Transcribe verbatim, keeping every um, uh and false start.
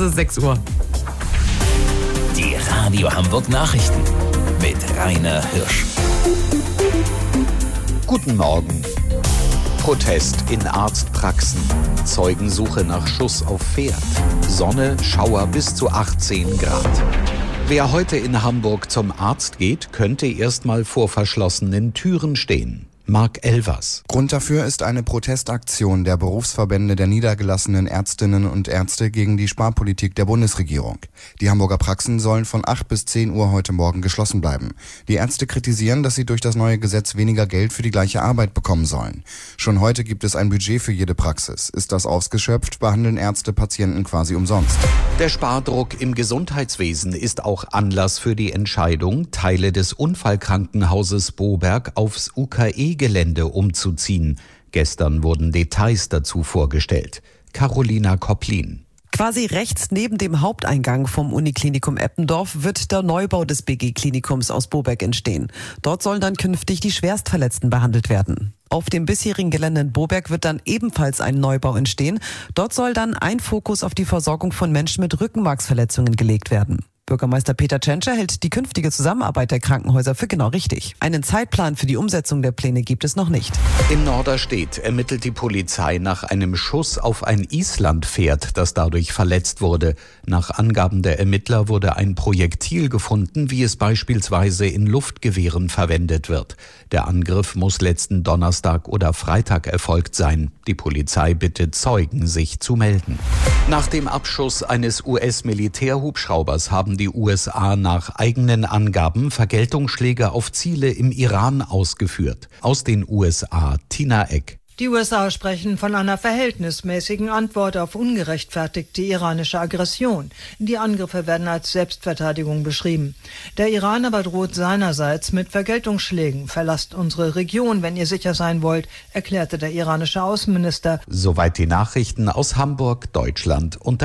ist sechs Uhr. Die Radio Hamburg Nachrichten mit Rainer Hirsch. Guten Morgen. Protest in Arztpraxen. Zeugensuche nach Schuss auf Pferd. Sonne, Schauer bis zu achtzehn Grad. Wer heute in Hamburg zum Arzt geht, könnte erstmal vor verschlossenen Türen stehen. Marc Elvers. Grund dafür ist eine Protestaktion der Berufsverbände der niedergelassenen Ärztinnen und Ärzte gegen die Sparpolitik der Bundesregierung. Die Hamburger Praxen sollen von acht bis zehn Uhr heute Morgen geschlossen bleiben. Die Ärzte kritisieren, dass sie durch das neue Gesetz weniger Geld für die gleiche Arbeit bekommen sollen. Schon heute gibt es ein Budget für jede Praxis. Ist das ausgeschöpft, behandeln Ärzte Patienten quasi umsonst. Der Spardruck im Gesundheitswesen ist auch Anlass für die Entscheidung, Teile des Unfallkrankenhauses Boberg aufs U K E-Gelände umzuziehen. Gestern wurden Details dazu vorgestellt. Carolina Kopplin. Quasi rechts neben dem Haupteingang vom Uniklinikum Eppendorf wird der Neubau des B G-Klinikums aus Boberg entstehen. Dort sollen dann künftig die Schwerstverletzten behandelt werden. Auf dem bisherigen Gelände in Boberg wird dann ebenfalls ein Neubau entstehen. Dort soll dann ein Fokus auf die Versorgung von Menschen mit Rückenmarksverletzungen gelegt werden. Bürgermeister Peter Tschentscher hält die künftige Zusammenarbeit der Krankenhäuser für genau richtig. Einen Zeitplan für die Umsetzung der Pläne gibt es noch nicht. In Norderstedt ermittelt die Polizei nach einem Schuss auf ein Islandpferd, das dadurch verletzt wurde. Nach Angaben der Ermittler wurde ein Projektil gefunden, wie es beispielsweise in Luftgewehren verwendet wird. Der Angriff muss letzten Donnerstag oder Freitag erfolgt sein. Die Polizei bittet Zeugen, sich zu melden. Nach dem Abschuss eines U S-Militärhubschraubers haben die U S A nach eigenen Angaben Vergeltungsschläge auf Ziele im Iran ausgeführt. Aus den U S A, Tina Eck. Die U S A sprechen von einer verhältnismäßigen Antwort auf ungerechtfertigte iranische Aggression. Die Angriffe werden als Selbstverteidigung beschrieben. Der Iran aber droht seinerseits mit Vergeltungsschlägen. Verlasst unsere Region, wenn ihr sicher sein wollt, erklärte der iranische Außenminister. Soweit die Nachrichten aus Hamburg, Deutschland und